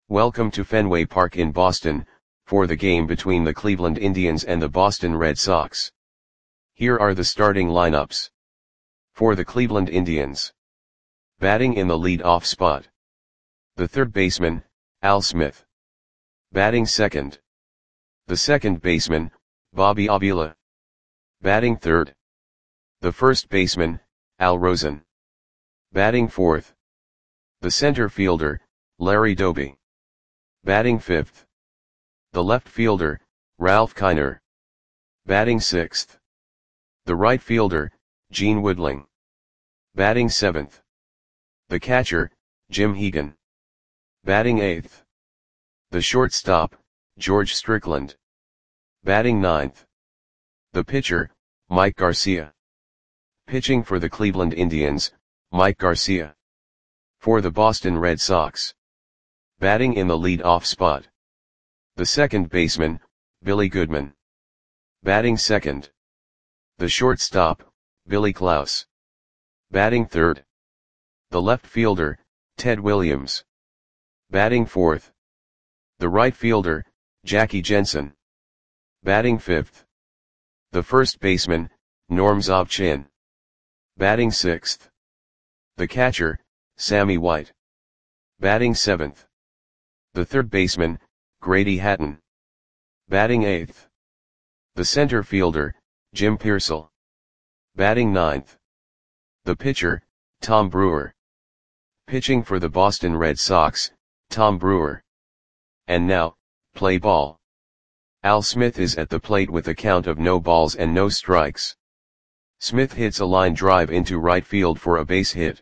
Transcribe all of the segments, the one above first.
Welcome to Fenway Park in Boston, for the game between the Cleveland Indians and the Boston Red Sox. Here are the starting lineups. For the Cleveland Indians. Batting in the lead-off spot. The third baseman, Al Smith. Batting second. The second baseman, Bobby Avila. Batting third. The first baseman, Al Rosen. Batting fourth. The center fielder, Larry Doby. Batting fifth. The left fielder, Ralph Kiner. Batting sixth. The right fielder, Gene Woodling. Batting seventh. The catcher, Jim Hegan. Batting eighth. The shortstop, George Strickland. Batting ninth. The pitcher, Mike Garcia. Pitching for the Cleveland Indians, Mike Garcia. For the Boston Red Sox. Batting in the lead-off spot. The second baseman, Billy Goodman. Batting second. The shortstop, Billy Klaus. Batting third. The left fielder, Ted Williams. Batting fourth. The right fielder, Jackie Jensen. Batting fifth. The first baseman, Norm Zobchin. Batting sixth. The catcher, Sammy White. Batting seventh. The third baseman, Grady Hatton. Batting eighth. The center fielder, Jim Pearsall. Batting ninth. The pitcher, Tom Brewer. Pitching for the Boston Red Sox, Tom Brewer. And now, play ball. Al Smith is at the plate with a count of no balls and no strikes. Smith hits a line drive into right field for a base hit.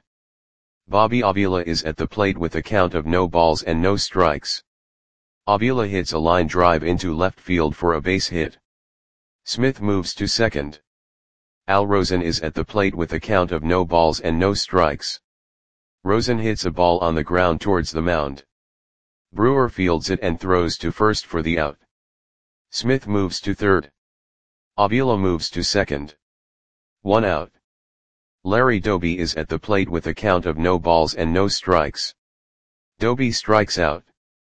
Bobby Avila is at the plate with a count of no balls and no strikes. Avila hits a line drive into left field for a base hit. Smith moves to second. Al Rosen is at the plate with a count of no balls and no strikes. Rosen hits a ball on the ground towards the mound. Brewer fields it and throws to first for the out. Smith moves to third. Avila moves to second. 1 out. Larry Doby is at the plate with a count of no balls and no strikes. Doby strikes out.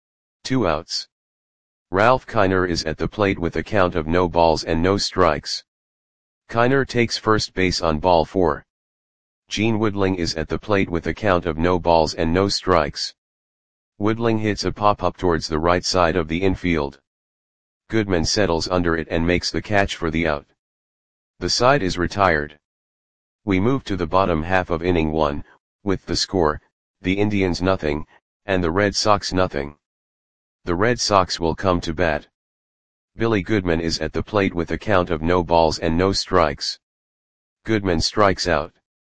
2 outs. Ralph Kiner is at the plate with a count of no balls and no strikes. Kiner takes first base on ball 4. Gene Woodling is at the plate with a count of no balls and no strikes. Woodling hits a pop-up towards the right side of the infield. Goodman settles under it and makes the catch for the out. The side is retired. We move to the bottom half of inning 1, with the score, the Indians nothing, and the Red Sox nothing. The Red Sox will come to bat. Billy Goodman is at the plate with a count of no balls and no strikes. Goodman strikes out.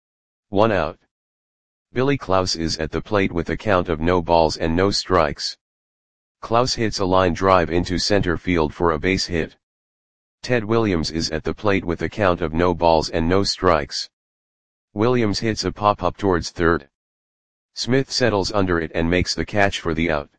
1 out. Billy Klaus is at the plate with a count of no balls and no strikes. Klaus hits a line drive into center field for a base hit. Ted Williams is at the plate with a count of no balls and no strikes. Williams hits a pop-up towards third. Smith settles under it and makes the catch for the out.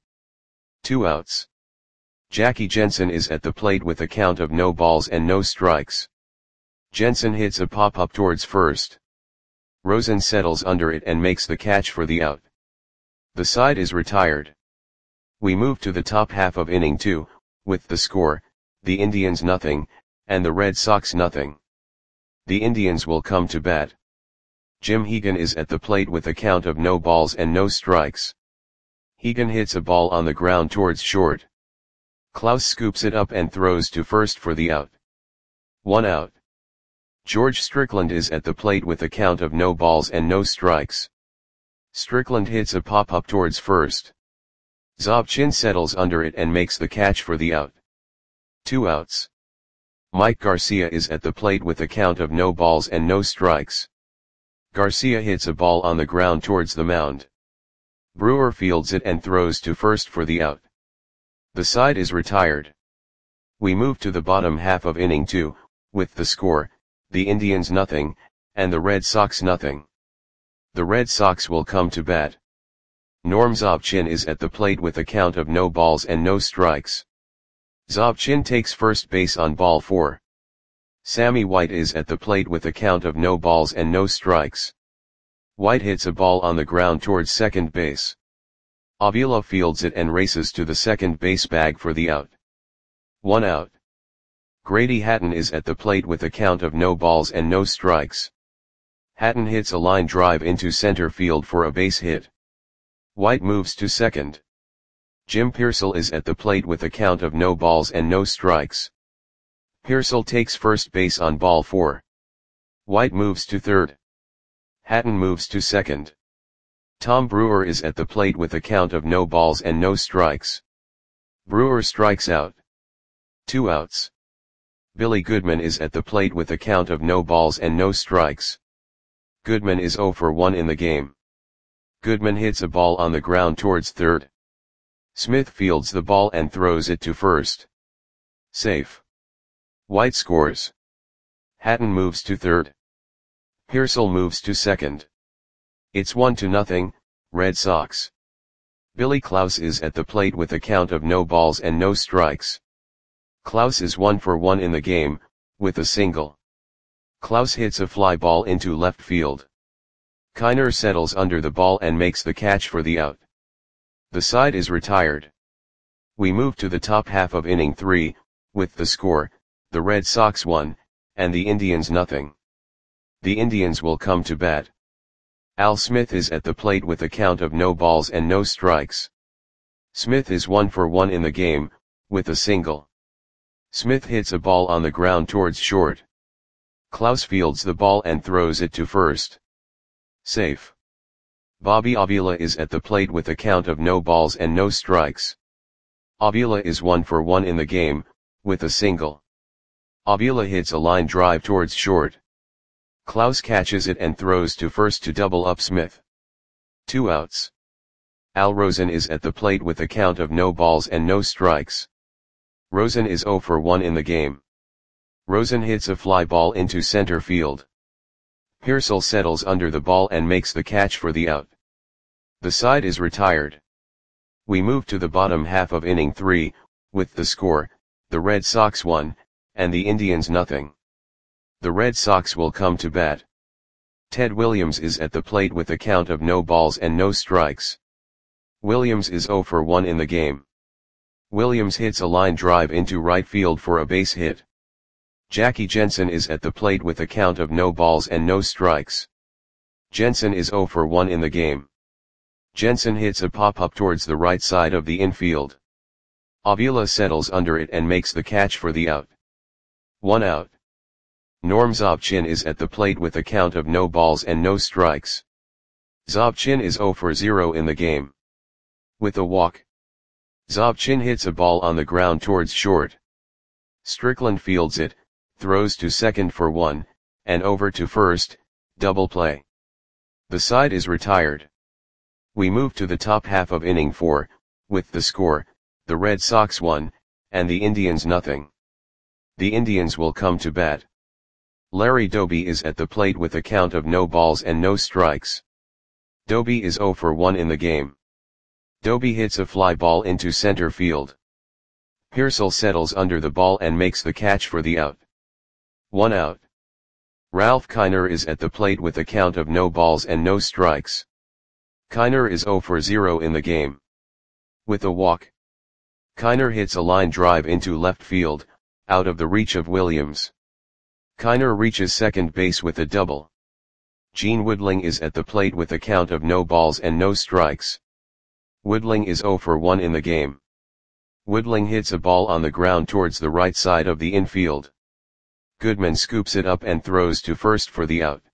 2 outs. Jackie Jensen is at the plate with a count of no balls and no strikes. Jensen hits a pop-up towards first. Rosen settles under it and makes the catch for the out. The side is retired. We move to the top half of inning 2, with the score, the Indians nothing, and the Red Sox nothing. The Indians will come to bat. Jim Hegan is at the plate with a count of no balls and no strikes. Hegan hits a ball on the ground towards short. Klaus scoops it up and throws to first for the out. 1 out. George Strickland is at the plate with a count of no balls and no strikes. Strickland hits a pop-up towards first. Zobchin settles under it and makes the catch for the out. 2 outs. Mike Garcia is at the plate with a count of no balls and no strikes. Garcia hits a ball on the ground towards the mound. Brewer fields it and throws to first for the out. The side is retired. We move to the bottom half of inning 2, with the score, the Indians nothing, and the Red Sox nothing. The Red Sox will come to bat. Norm Zobchin is at the plate with a count of no balls and no strikes. Zobchin takes first base on ball 4. Sammy White is at the plate with a count of no balls and no strikes. White hits a ball on the ground towards second base. Avila fields it and races to the second base bag for the out. 1 out. Grady Hatton is at the plate with a count of no balls and no strikes. Hatton hits a line drive into center field for a base hit. White moves to second. Jim Pearsall is at the plate with a count of no balls and no strikes. Pearsall takes first base on ball 4. White moves to third. Hatton moves to second. Tom Brewer is at the plate with a count of no balls and no strikes. Brewer strikes out. 2 outs. Billy Goodman is at the plate with a count of no balls and no strikes. Goodman is 0 for 1 in the game. Goodman hits a ball on the ground towards third. Smith fields the ball and throws it to first. Safe. White scores. Hatton moves to third. Pearsall moves to second. It's 1-0, Red Sox. Billy Klaus is at the plate with a count of no balls and no strikes. Klaus is 1 for 1 in the game, with a single. Klaus hits a fly ball into left field. Kiner settles under the ball and makes the catch for the out. The side is retired. We move to the top half of inning 3, with the score, the Red Sox 1, and the Indians 0. The Indians will come to bat. Al Smith is at the plate with a count of no balls and no strikes. Smith is 1 for 1 in the game, with a single. Smith hits a ball on the ground towards short. Klaus fields the ball and throws it to first. Safe. Bobby Avila is at the plate with a count of no balls and no strikes. Avila is 1 for 1 in the game, with a single. Avila hits a line drive towards short. Klaus catches it and throws to first to double up Smith. 2 outs. Al Rosen is at the plate with a count of no balls and no strikes. Rosen is 0 for 1 in the game. Rosen hits a fly ball into center field. Pearsall settles under the ball and makes the catch for the out. The side is retired. We move to the bottom half of inning 3, with the score, the Red Sox 1, and the Indians 0. The Red Sox will come to bat. Ted Williams is at the plate with a count of no balls and no strikes. Williams is 0 for 1 in the game. Williams hits a line drive into right field for a base hit. Jackie Jensen is at the plate with a count of no balls and no strikes. Jensen is 0 for 1 in the game. Jensen hits a pop-up towards the right side of the infield. Avila settles under it and makes the catch for the out. 1 out. Norm Zobchin is at the plate with a count of no balls and no strikes. Zobchin is 0 for 0 in the game. With a walk. Zobchin hits a ball on the ground towards short. Strickland fields it, throws to second for 1, and over to first, double play. The side is retired. We move to the top half of inning 4, with the score, the Red Sox 1, and the Indians 0. The Indians will come to bat. Larry Doby is at the plate with a count of no balls and no strikes. Doby is 0 for 1 in the game. Doby hits a fly ball into center field. Pearsall settles under the ball and makes the catch for the out. 1 out. Ralph Kiner is at the plate with a count of no balls and no strikes. Kiner is 0 for 0 in the game. With a walk. Kiner hits a line drive into left field, out of the reach of Williams. Kiner reaches second base with a double. Gene Woodling is at the plate with a count of no balls and no strikes. Woodling is 0 for 1 in the game. Woodling hits a ball on the ground towards the right side of the infield. Goodman scoops it up and throws to first for the out.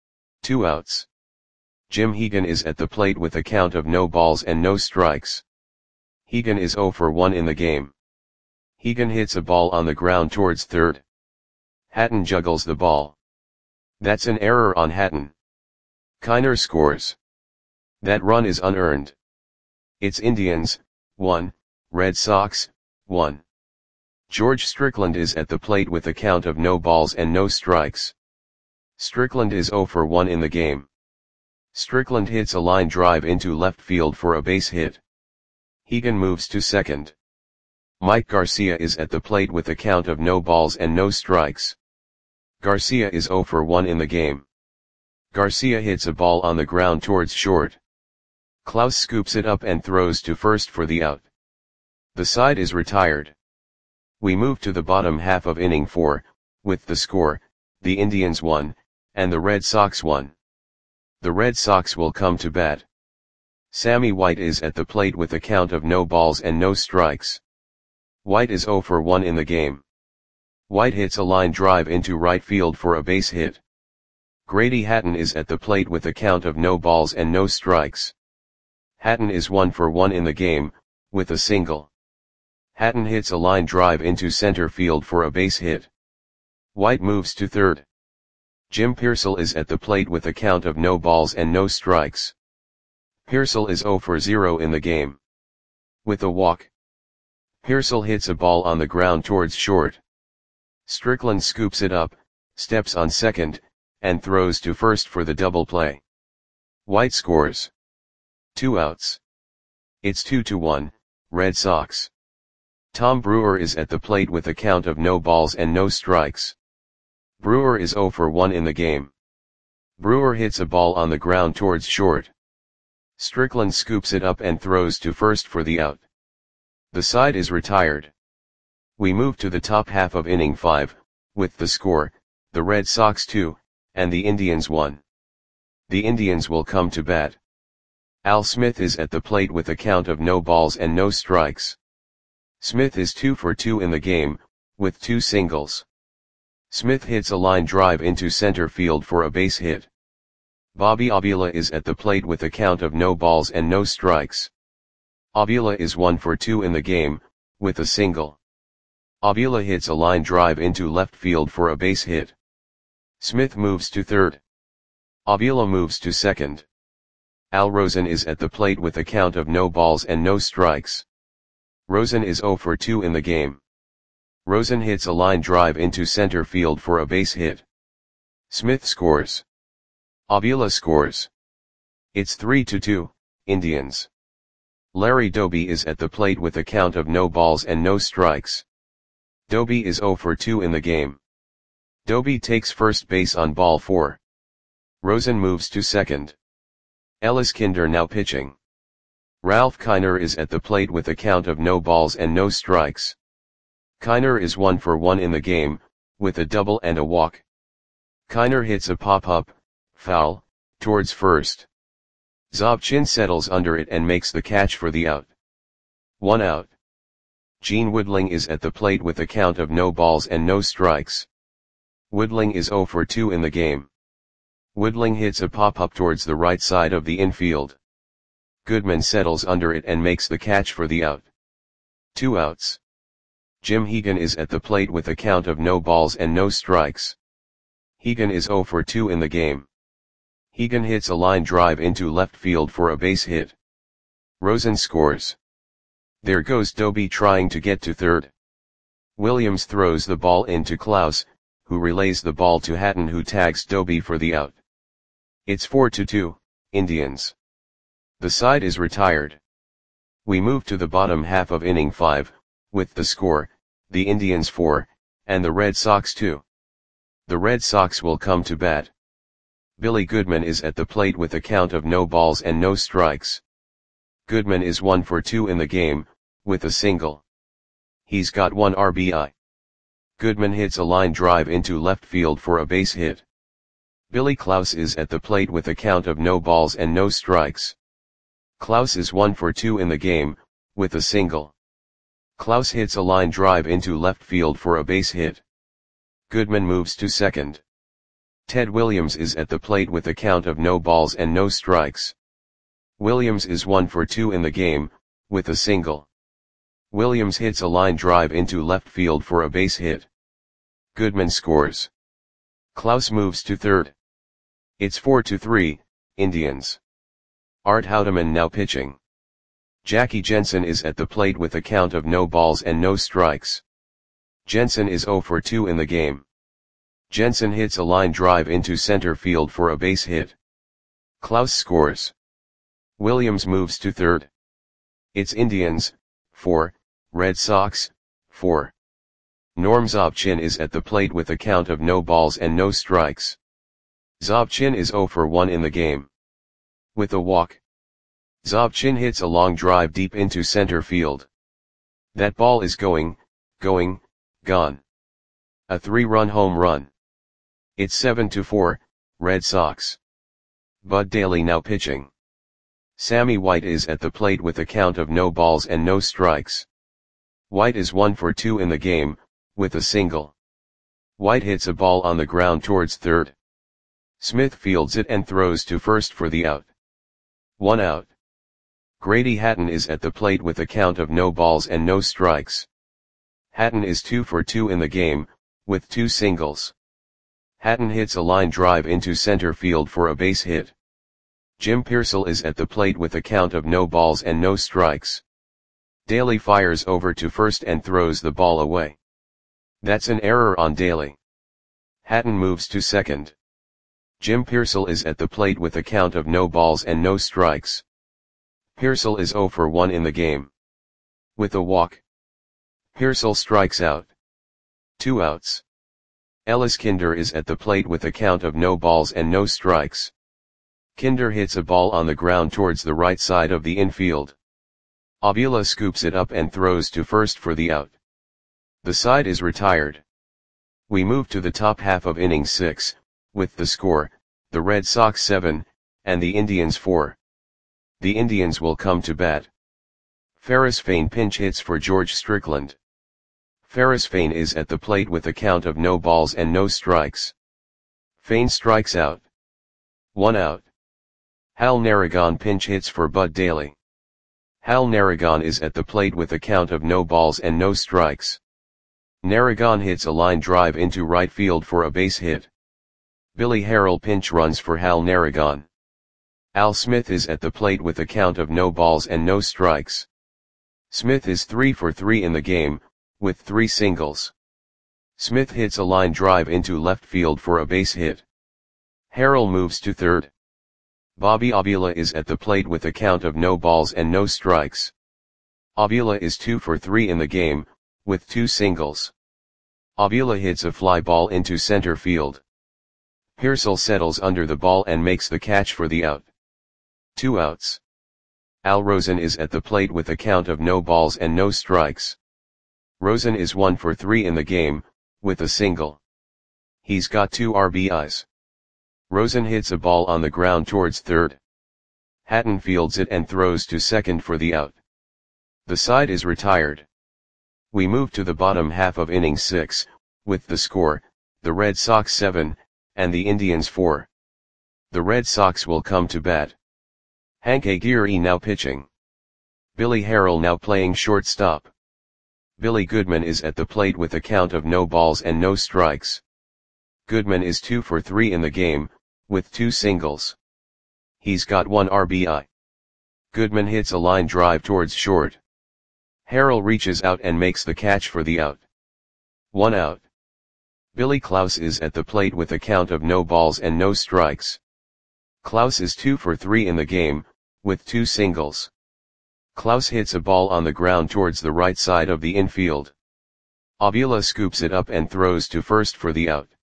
2 outs. Jim Hegan is at the plate with a count of no balls and no strikes. Hegan is 0 for 1 in the game. Hegan hits a ball on the ground towards third. Hatton juggles the ball. That's an error on Hatton. Kiner scores. That run is unearned. It's Indians, 1, Red Sox, 1. George Strickland is at the plate with a count of no balls and no strikes. Strickland is 0 for 1 in the game. Strickland hits a line drive into left field for a base hit. Hegan moves to second. Mike Garcia is at the plate with a count of no balls and no strikes. Garcia is 0 for 1 in the game. Garcia hits a ball on the ground towards short. Klaus scoops it up and throws to first for the out. The side is retired. We move to the bottom half of inning 4, with the score, the Indians 1, and the Red Sox 1. The Red Sox will come to bat. Sammy White is at the plate with a count of no balls and no strikes. White is 0 for 1 in the game. White hits a line drive into right field for a base hit. Grady Hatton is at the plate with a count of no balls and no strikes. Hatton is 1 for 1 in the game, with a single. Hatton hits a line drive into center field for a base hit. White moves to third. Jim Piersall is at the plate with a count of no balls and no strikes. Piersall is 0 for 0 in the game. With a walk, Piersall hits a ball on the ground towards short. Strickland scoops it up, steps on second, and throws to first for the double play. White scores. 2 outs. It's 2-1, Red Sox. Tom Brewer is at the plate with a count of no balls and no strikes. Brewer is 0 for 1 in the game. Brewer hits a ball on the ground towards short. Strickland scoops it up and throws to first for the out. The side is retired. We move to the top half of inning 5, with the score, the Red Sox 2, and the Indians 1. The Indians will come to bat. Al Smith is at the plate with a count of no balls and no strikes. Smith is 2 for 2 in the game, with 2 singles. Smith hits a line drive into center field for a base hit. Bobby Avila is at the plate with a count of no balls and no strikes. Avila is 1 for 2 in the game, with a single. Avila hits a line drive into left field for a base hit. Smith moves to third. Avila moves to second. Al Rosen is at the plate with a count of no balls and no strikes. Rosen is 0 for 2 in the game. Rosen hits a line drive into center field for a base hit. Smith scores. Avila scores. It's 3-2, Indians. Larry Doby is at the plate with a count of no balls and no strikes. Doby is 0 for 2 in the game. Doby takes first base on ball 4. Rosen moves to second. Ellis Kinder now pitching. Ralph Kiner is at the plate with a count of no balls and no strikes. Kiner is 1 for 1 in the game, with a double and a walk. Kiner hits a pop-up, foul, towards first. Zobchin settles under it and makes the catch for the out. 1 out. Gene Woodling is at the plate with a count of no balls and no strikes. Woodling is 0 for 2 in the game. Woodling hits a pop-up towards the right side of the infield. Goodman settles under it and makes the catch for the out. 2 outs. Jim Hegan is at the plate with a count of no balls and no strikes. Hegan is 0 for 2 in the game. Hegan hits a line drive into left field for a base hit. Rosen scores. There goes Doby trying to get to third. Williams throws the ball into Klaus, who relays the ball to Hatton, who tags Doby for the out. It's 4-2, Indians. The side is retired. We move to the bottom half of inning 5, with the score, the Indians 4, and the Red Sox 2. The Red Sox will come to bat. Billy Goodman is at the plate with a count of no balls and no strikes. Goodman is 1 for 2 in the game, with a single. He's got 1 RBI. Goodman hits a line drive into left field for a base hit. Billy Klaus is at the plate with a count of no balls and no strikes. Klaus is 1 for 2 in the game, with a single. Klaus hits a line drive into left field for a base hit. Goodman moves to second. Ted Williams is at the plate with a count of no balls and no strikes. Williams is 1 for 2 in the game, with a single. Williams hits a line drive into left field for a base hit. Goodman scores. Klaus moves to third. It's 4-3, Indians. Art Houdeman now pitching. Jackie Jensen is at the plate with a count of no balls and no strikes. Jensen is 0 for 2 in the game. Jensen hits a line drive into center field for a base hit. Klaus scores. Williams moves to third. It's Indians, 4, Red Sox, 4. Norm Zobchin is at the plate with a count of no balls and no strikes. Zobchin is 0 for 1 in the game. With a walk, Zobchin hits a long drive deep into center field. That ball is going, gone. A 3-run home run. It's 7-4, Red Sox. Bud Daly now pitching. Sammy White is at the plate with a count of no balls and no strikes. White is 1 for 2 in the game, with a single. White hits a ball on the ground towards third. Smith fields it and throws to first for the out. 1 out. Grady Hatton is at the plate with a count of no balls and no strikes. Hatton is 2 for 2 in the game, with 2 singles. Hatton hits a line drive into center field for a base hit. Jim Piersall is at the plate with a count of no balls and no strikes. Daly fires over to first and throws the ball away. That's an error on Daly. Hatton moves to second. Jim Piersall is at the plate with a count of no balls and no strikes. Piersall is 0 for 1 in the game. With a walk, Piersall strikes out. 2 outs. Ellis Kinder is at the plate with a count of no balls and no strikes. Kinder hits a ball on the ground towards the right side of the infield. Avila scoops it up and throws to first for the out. The side is retired. We move to the top half of inning 6, with the score, the Red Sox 7, and the Indians 4. The Indians will come to bat. Ferris Fain pinch hits for George Strickland. Ferris Fain is at the plate with a count of no balls and no strikes. Fain strikes out. 1 out. Hal Narragon pinch hits for Bud Daly. Hal Narragon is at the plate with a count of no balls and no strikes. Narragon hits a line drive into right field for a base hit. Billy Harrell pinch runs for Hal Narragon. Al Smith is at the plate with a count of no balls and no strikes. Smith is 3 for 3 in the game, with 3 singles. Smith hits a line drive into left field for a base hit. Harrell moves to third. Bobby Avila is at the plate with a count of no balls and no strikes. Avila is 2 for 3 in the game, with 2 singles. Avila hits a fly ball into center field. Piersall settles under the ball and makes the catch for the out. 2 outs. Al Rosen is at the plate with a count of no balls and no strikes. Rosen is 1 for 3 in the game, with a single. He's got 2 RBIs. Rosen hits a ball on the ground towards third. Hatton fields it and throws to second for the out. The side is retired. We move to the bottom half of inning 6, with the score, the Red Sox 7, and the Indians 4. The Red Sox will come to bat. Hank Aguirre now pitching. Billy Harrell now playing shortstop. Billy Goodman is at the plate with a count of no balls and no strikes. Goodman is 2 for 3 in the game, with 2 singles. He's got 1 RBI. Goodman hits a line drive towards short. Harrell reaches out and makes the catch for the out. 1 out. Billy Klaus is at the plate with a count of no balls and no strikes. Klaus is 2 for 3 in the game, with 2 singles. Klaus hits a ball on the ground towards the right side of the infield. Avila scoops it up and throws to first for the out.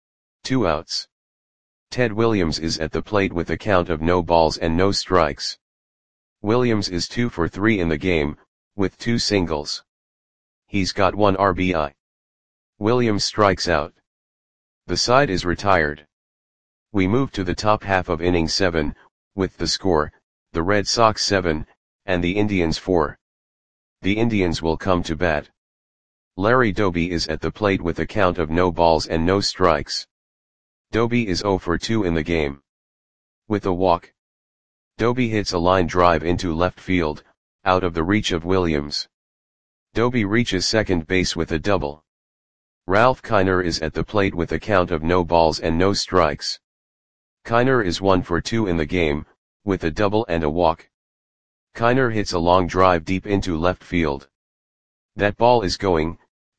2 outs. Ted Williams is at the plate with a count of no balls and no strikes. Williams is 2 for 3 in the game, with 2 singles. He's got 1 RBI. Williams strikes out. The side is retired. We move to the top half of inning 7, with the score, the Red Sox 7, and the Indians 4. The Indians will come to bat. Larry Doby is at the plate with a count of no balls and no strikes. Doby is 0 for 2 in the game. With a walk, Doby hits a line drive into left field, out of the reach of Williams. Doby reaches second base with a double. Ralph Kiner is at the plate with a count of no balls and no strikes. Kiner is 1 for 2 in the game, with a double and a walk. Kiner hits a long drive deep into left field. That ball is going,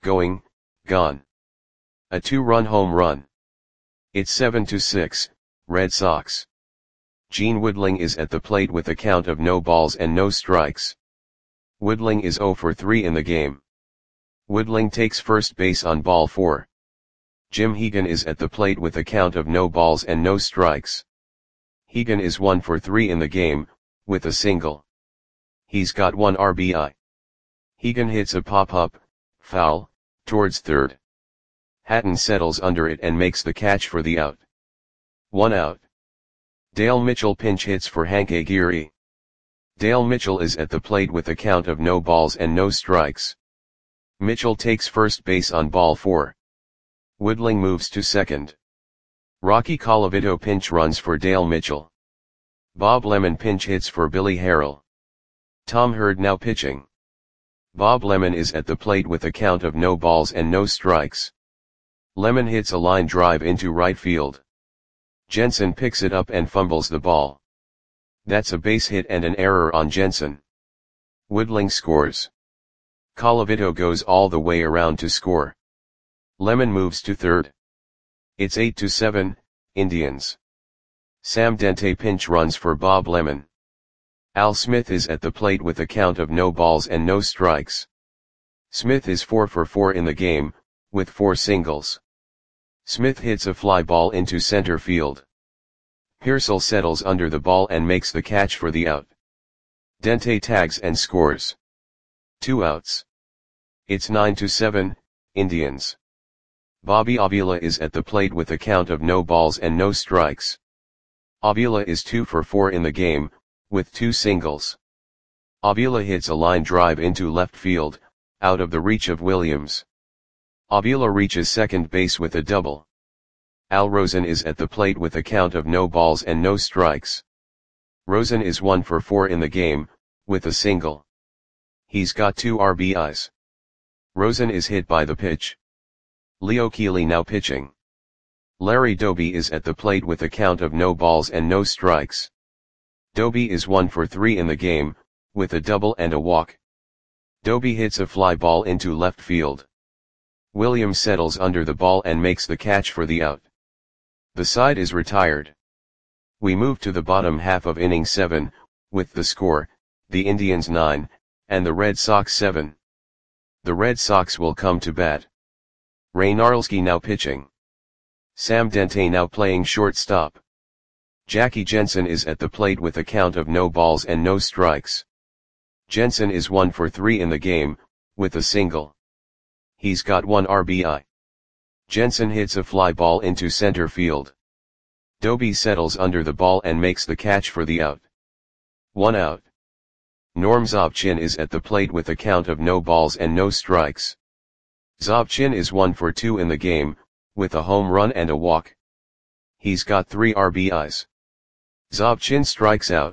gone. A 2-run home run. It's 7-6, Red Sox. Gene Woodling is at the plate with a count of no balls and no strikes. Woodling is 0 for 3 in the game. Woodling takes first base on ball 4. Jim Hegan is at the plate with a count of no balls and no strikes. Hegan is 1 for 3 in the game, with a single. He's got 1 RBI. Hegan hits a pop-up, foul, towards third. Hatton settles under it and makes the catch for the out. 1 out. Dale Mitchell pinch hits for Hank Aguirre. Dale Mitchell is at the plate with a count of no balls and no strikes. Mitchell takes first base on ball 4. Woodling moves to second. Rocky Colavito pinch runs for Dale Mitchell. Bob Lemon pinch hits for Billy Harrell. Tom Hurd now pitching. Bob Lemon is at the plate with a count of no balls and no strikes. Lemon hits a line drive into right field. Jensen picks it up and fumbles the ball. That's a base hit and an error on Jensen. Woodling scores. Colavito goes all the way around to score. Lemon moves to third. It's 8-7, Indians. Sam Dente pinch runs for Bob Lemon. Al Smith is at the plate with a count of no balls and no strikes. Smith is 4 for 4 in the game, with 4 singles. Smith hits a fly ball into center field. Pearsall settles under the ball and makes the catch for the out. Dente tags and scores. 2 outs. It's 9-7, Indians. Bobby Avila is at the plate with a count of no balls and no strikes. Avila is 2 for 4 in the game, with 2 singles. Avila hits a line drive into left field, out of the reach of Williams. Avila reaches second base with a double. Al Rosen is at the plate with a count of no balls and no strikes. Rosen is 1 for 4 in the game, with a single. He's got 2 RBIs. Rosen is hit by the pitch. Leo Keeley now pitching. Larry Doby is at the plate with a count of no balls and no strikes. Doby is 1 for 3 in the game, with a double and a walk. Doby hits a fly ball into left field. Williams settles under the ball and makes the catch for the out. The side is retired. We move to the bottom half of inning 7, with the score, the Indians 9, and the Red Sox 7. The Red Sox will come to bat. Ray Narlski now pitching. Sam Dente now playing shortstop. Jackie Jensen is at the plate with a count of no balls and no strikes. Jensen is 1 for 3 in the game, with a single. He's got 1 RBI. Jensen hits a fly ball into center field. Doby settles under the ball and makes the catch for the out. 1 out. Norm Zobchin is at the plate with a count of no balls and no strikes. Zobchin is 1 for 2 in the game, with a home run and a walk. He's got 3 RBIs. Zobchin strikes out.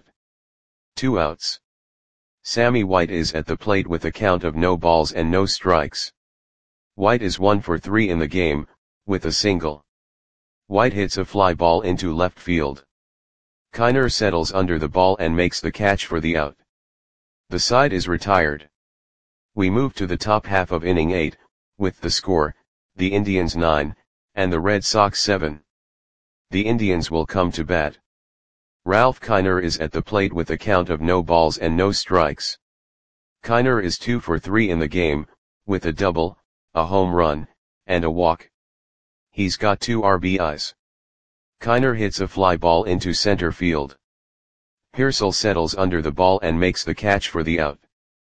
2 outs. Sammy White is at the plate with a count of no balls and no strikes. White is 1 for 3 in the game, with a single. White hits a fly ball into left field. Kiner settles under the ball and makes the catch for the out. The side is retired. We move to the top half of inning 8, with the score, the Indians 9, and the Red Sox 7. The Indians will come to bat. Ralph Kiner is at the plate with a count of no balls and no strikes. Kiner is 2 for 3 in the game, with a double, a home run, and a walk. He's got 2 RBIs. Kiner hits a fly ball into center field. Pearsall settles under the ball and makes the catch for the out.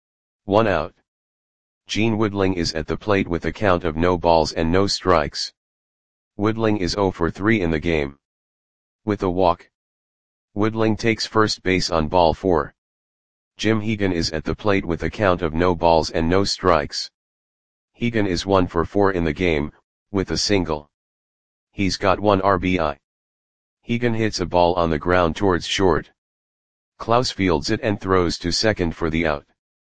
1 out. Gene Woodling is at the plate with a count of no balls and no strikes. Woodling is 0 for 3 in the game. With a walk. Woodling takes first base on ball 4. Jim Hegan is at the plate with a count of no balls and no strikes. Hegan is 1 for 4 in the game, with a single. He's got 1 RBI. Hegan hits a ball on the ground towards short. Klaus fields it and throws to second for the out.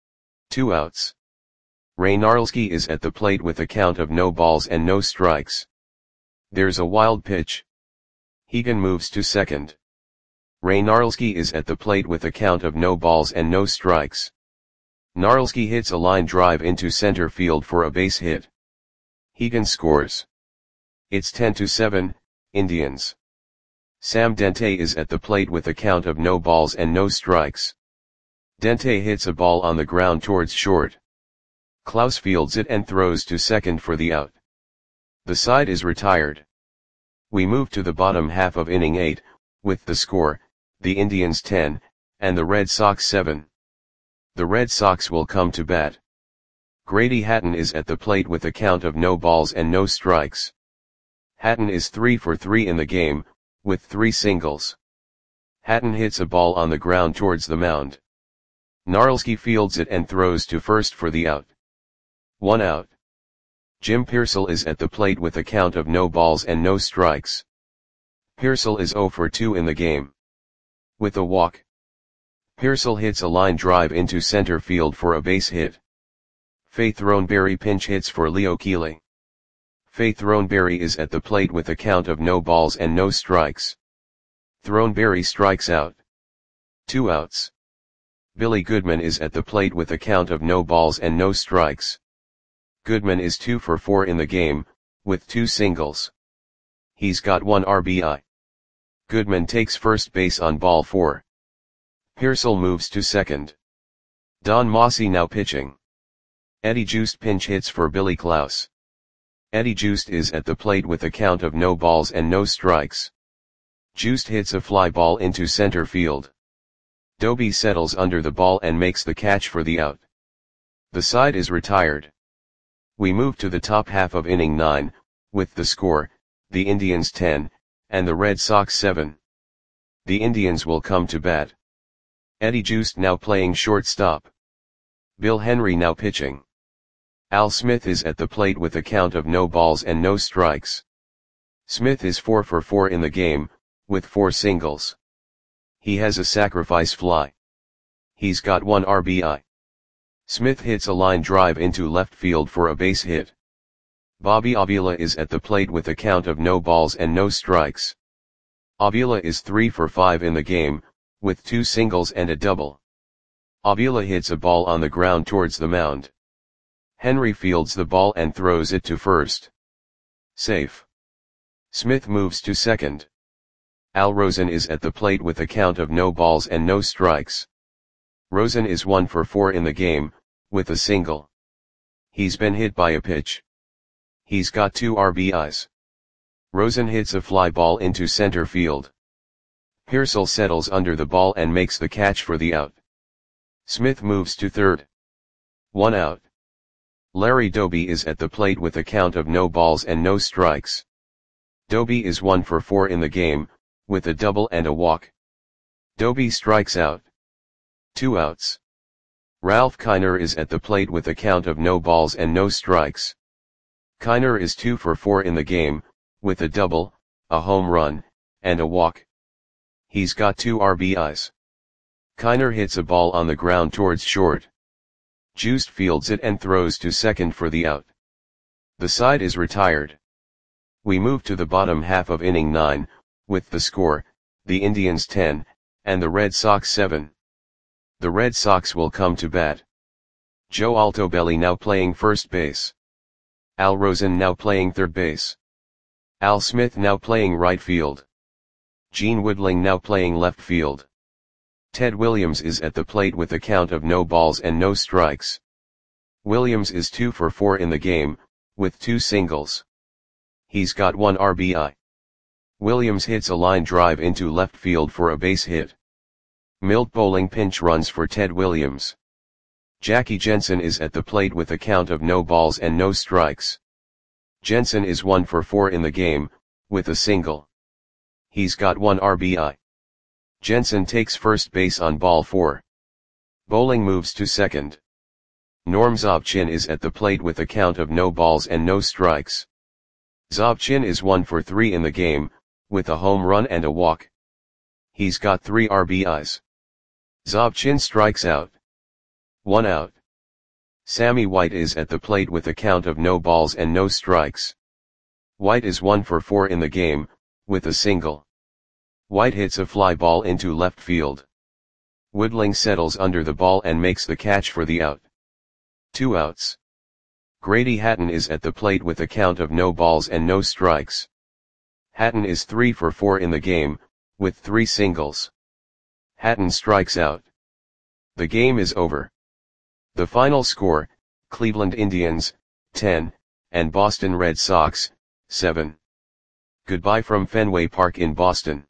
2 outs. Ray Narlski is at the plate with a count of no balls and no strikes. There's a wild pitch. Hegan moves to second. Ray Narlski is at the plate with a count of no balls and no strikes. Narlski hits a line drive into center field for a base hit. Hegan scores. It's 10-7, Indians. Sam Dente is at the plate with a count of no balls and no strikes. Dente hits a ball on the ground towards short. Klaus fields it and throws to second for the out. The side is retired. We move to the bottom half of inning 8, with the score, the Indians 10, and the Red Sox 7. The Red Sox will come to bat. Grady Hatton is at the plate with a count of no balls and no strikes. Hatton is 3 for 3 in the game, with 3 singles. Hatton hits a ball on the ground towards the mound. Gnarlski fields it and throws to first for the out. 1 out. Jim Piersall is at the plate with a count of no balls and no strikes. Piersall is 0 for 2 in the game. With a walk. Piersall hits a line drive into center field for a base hit. Faith Throneberry pinch hits for Leo Keeley. Faith Throneberry is at the plate with a count of no balls and no strikes. Throneberry strikes out. 2 outs. Billy Goodman is at the plate with a count of no balls and no strikes. Goodman is 2 for 4 in the game, with 2 singles. He's got 1 RBI. Goodman takes first base on ball 4. Piersall moves to second. Don Mossy now pitching. Eddie Joost pinch hits for Billy Klaus. Eddie Joost is at the plate with a count of no balls and no strikes. Joost hits a fly ball into center field. Doby settles under the ball and makes the catch for the out. The side is retired. We move to the top half of inning 9, with the score, the Indians 10, and the Red Sox 7. The Indians will come to bat. Eddie Joost now playing shortstop. Bill Henry now pitching. Al Smith is at the plate with a count of no balls and no strikes. Smith is 4 for 4 in the game, with 4 singles. He has a sacrifice fly. He's got 1 RBI. Smith hits a line drive into left field for a base hit. Bobby Avila is at the plate with a count of no balls and no strikes. Avila is 3 for 5 in the game, with 2 singles and a double. Avila hits a ball on the ground towards the mound. Henry fields the ball and throws it to first. Safe. Smith moves to second. Al Rosen is at the plate with a count of no balls and no strikes. Rosen is 1 for 4 in the game, with a single. He's been hit by a pitch. He's got 2 RBIs. Rosen hits a fly ball into center field. Piersall settles under the ball and makes the catch for the out. Smith moves to third. 1 out. Larry Doby is at the plate with a count of no balls and no strikes. Doby is 1 for 4 in the game, with a double and a walk. Doby strikes out. 2 outs. Ralph Kiner is at the plate with a count of no balls and no strikes. Kiner is 2 for 4 in the game, with a double, a home run, and a walk. He's got 2 RBIs. Kiner hits a ball on the ground towards short. Joost fields it and throws to second for the out. The side is retired. We move to the bottom half of inning 9, with the score, the Indians 10, and the Red Sox 7. The Red Sox will come to bat. Joe Altobelli now playing first base. Al Rosen now playing third base. Al Smith now playing right field. Gene Woodling now playing left field. Ted Williams is at the plate with a count of no balls and no strikes. Williams is 2 for 4 in the game, with 2 singles. He's got 1 RBI. Williams hits a line drive into left field for a base hit. Milt Bowling pinch runs for Ted Williams. Jackie Jensen is at the plate with a count of no balls and no strikes. Jensen is 1 for 4 in the game, with a single. He's got 1 RBI. Jensen takes first base on ball 4. Bowling moves to second. Norm Zobchin is at the plate with a count of no balls and no strikes. Zobchin is 1 for 3 in the game, with a home run and a walk. He's got 3 RBIs. Zobchin strikes out. 1 out. Sammy White is at the plate with a count of no balls and no strikes. White is 1 for 4 in the game, with a single. White hits a fly ball into left field. Woodling settles under the ball and makes the catch for the out. 2 outs. Grady Hatton is at the plate with a count of no balls and no strikes. Hatton is 3 for 4 in the game, with 3 singles. Hatton strikes out. The game is over. The final score, Cleveland Indians, 10, and Boston Red Sox, 7. Goodbye from Fenway Park in Boston.